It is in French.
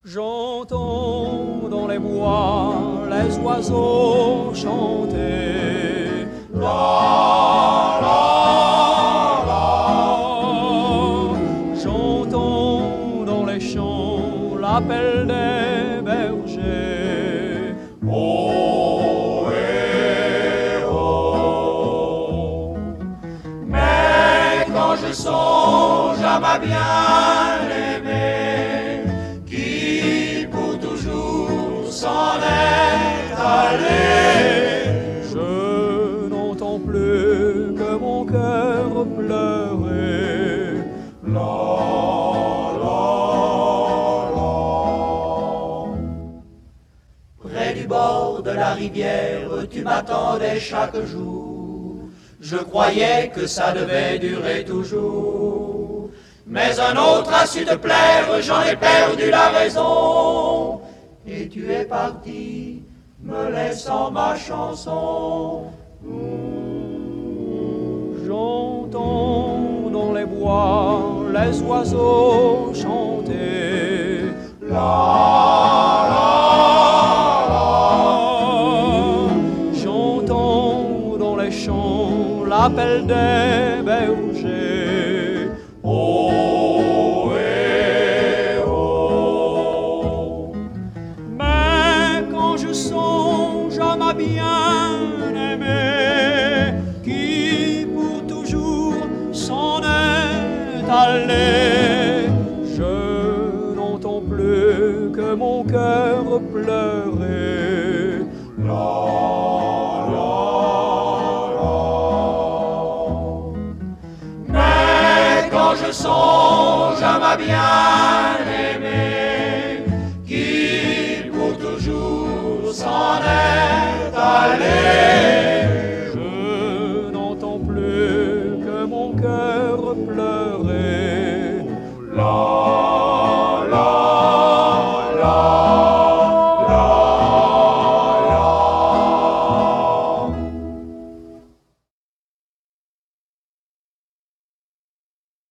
J'entends dans les bois les oiseaux chanter. La, la, la. J'entends dans les champs l'appel des bergers. Oh, eh, oh. Mais quand je songe à ma bien-aimée, qui pour toujours s'en est allé, je n'entends plus que mon cœur pleurer. La, la, la. Près du bord de la rivière, tu m'attendais chaque jour. Je croyais que ça devait durer toujours. Mais un autre a su te plaire, j'en ai perdu la raison. Et tu es parti, me laissant ma chanson. J'entends dans les bois les oiseaux chanter. La, la, la. J'entends dans les champs l'appel des bergers. Oh, eh, oh. Mais quand je songe à ma bien-aimée, qui pour toujours s'en est allée, je n'entends plus que mon cœur pleurer. La, la, je songe à ma bien-aimée, qui pour toujours s'en est allée, je n'entends plus que mon cœur pleurer. La,